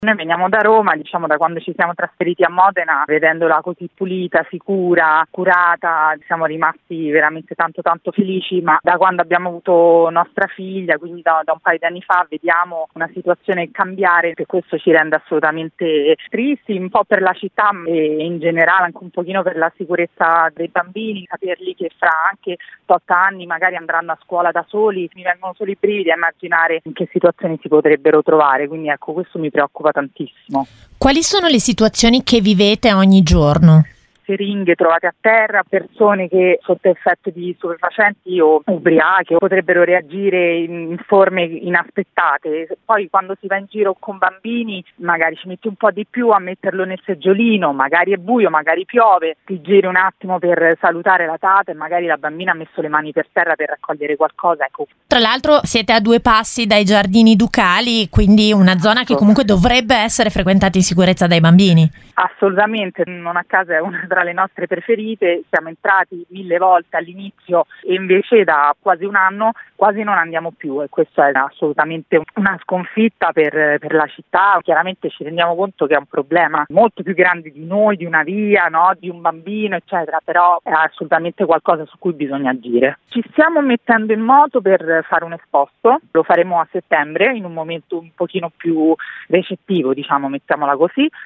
Noi veniamo da Roma, da quando ci siamo trasferiti a Modena, vedendola così pulita, sicura, curata, siamo rimasti veramente tanto felici, ma da quando abbiamo avuto nostra figlia, quindi da un paio di anni fa, vediamo una situazione cambiare, che questo ci rende assolutamente tristi, un po' per la città e in generale anche un pochino per la sicurezza dei bambini, saperli che fra anche 8 anni magari andranno a scuola da soli, mi vengono solo i brividi a immaginare in che situazioni si potrebbero trovare, quindi ecco, questo mi preoccupa tantissimo. Quali sono le situazioni che vivete ogni giorno? Siringhe trovate a terra, persone che sotto effetto di stupefacenti o ubriache potrebbero reagire in forme inaspettate. Poi quando si va in giro con bambini magari ci metti un po' di più a metterlo nel seggiolino, magari è buio, magari piove, ti giri un attimo per salutare la tata e magari la bambina ha messo le mani per terra per raccogliere qualcosa. Ecco. Tra l'altro siete a 2 passi dai giardini ducali, quindi una zona che comunque dovrebbe essere frequentata in sicurezza dai bambini. Assolutamente, non a caso è una tra le nostre preferite, siamo entrati 1000 volte all'inizio e invece da quasi un anno quasi non andiamo più e questo è assolutamente una sconfitta per la città. Chiaramente ci rendiamo conto che è un problema molto più grande di noi, di una via, no? Di un bambino eccetera, però è assolutamente qualcosa su cui bisogna agire. Ci stiamo mettendo in moto per fare un esposto, lo faremo a settembre in un momento un pochino più recettivo, mettiamola così.